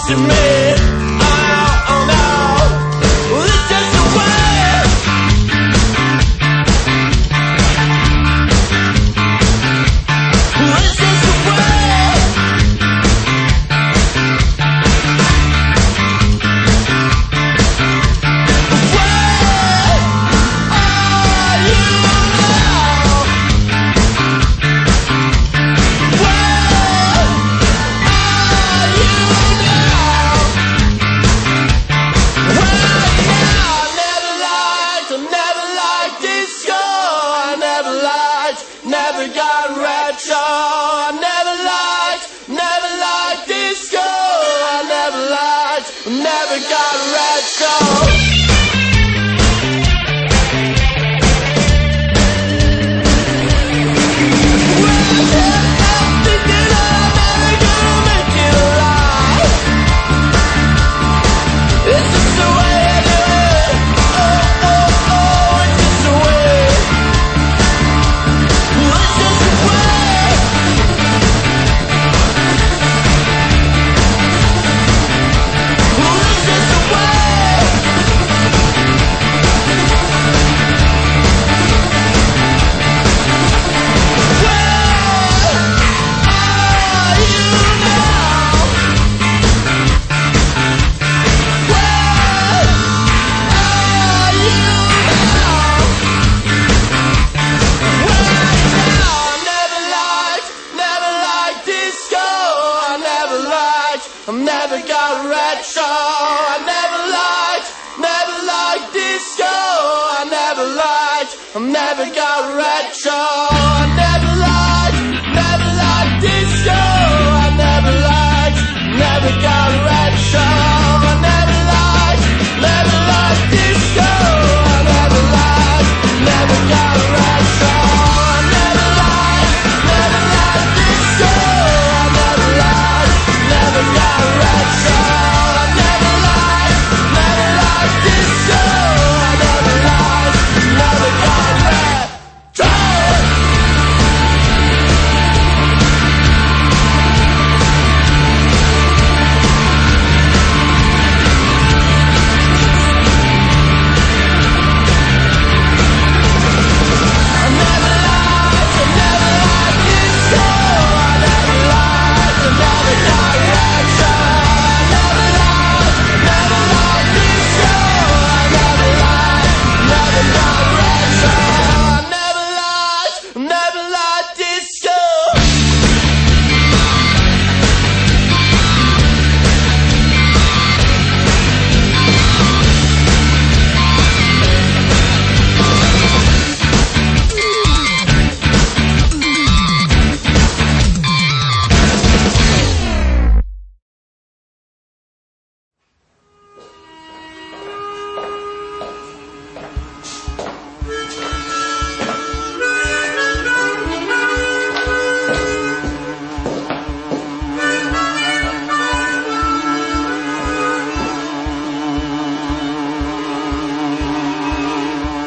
to me. Oh no, well, it's just the way. Well, it's just the way. Where are you now? Where are you now? Well, yeah, I never liked disco. I never got retro. I never liked disco. I never got retro. I never got retro. I never liked disco. I never got retro.